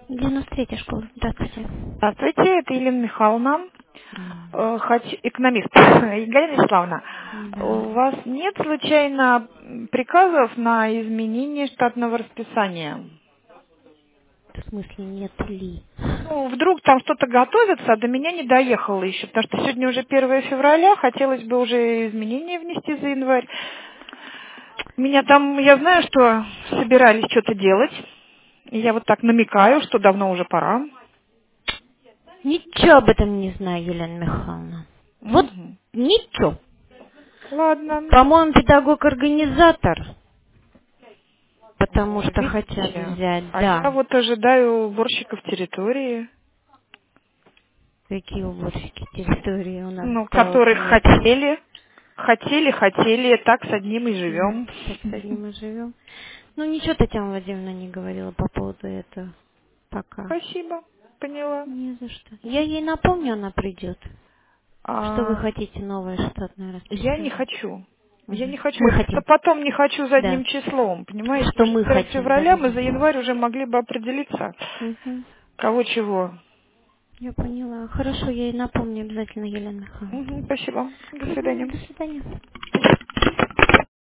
93-я школа. Здравствуйте. Здравствуйте, это Елена Михайловна, экономист. Галина Вячеславовна, Да. у вас нет случайно приказов на изменение штатного расписания? В смысле нет ли? Ну, вдруг там что-то готовится, а до меня не доехало еще, потому что сегодня уже 1 февраля, хотелось бы уже изменения внести за январь. Меня там, я знаю, что собирались что-то делать, и я вот так намекаю, что давно уже пора. Ничего об этом не знаю, Елена Михайловна. Вот Мгм. ничего. Ладно. По-моему, педагог-организатор, потому Ой, что хотят видите, взять, а я да. вот ожидаю уборщиков территории, Какие уборщики территории у нас ну, стаут которых нет. хотели, так с одним и живем. Так с одним мы живем. Ну, ничего Татьяна Владимировна не говорила по поводу этого пока. Спасибо, поняла. Не за что. Я ей напомню, она придет. Что вы А, хотите новое штатное я не расписание? хочу. Я не Мгм. хочу. Мы Я просто хотим. потом не хочу Да. задним числом, понимаете? Что Потому что мы 1 хотим, февраля мы да-да-да. за январь уже могли бы определиться, Мгм. кого чего. Я поняла. Хорошо, я ей напомню обязательно, Елена Мгм, Михайловна. спасибо. До Мгм. свидания. До свидания.